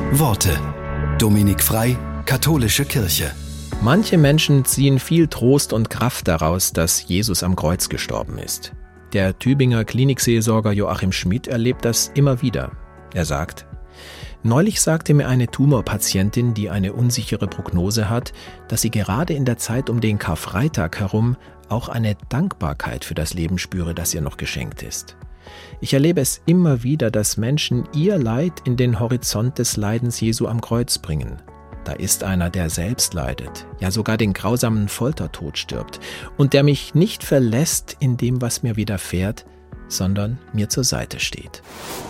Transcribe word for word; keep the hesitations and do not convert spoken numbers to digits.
Worte. Dominik Frei, Katholische Kirche. Manche Menschen ziehen viel Trost und Kraft daraus, dass Jesus am Kreuz gestorben ist. Der Tübinger Klinikseelsorger Joachim Schmid erlebt das immer wieder. Er sagt: Neulich sagte mir eine Tumorpatientin, die eine unsichere Prognose hat, dass sie gerade in der Zeit um den Karfreitag herum auch eine Dankbarkeit für das Leben spüre, das ihr noch geschenkt ist. Ich erlebe es immer wieder, dass Menschen ihr Leid in den Horizont des Leidens Jesu am Kreuz bringen. Da ist einer, der selbst leidet, ja sogar den grausamen Foltertod stirbt und der mich nicht verlässt in dem, was mir widerfährt, sondern mir zur Seite steht.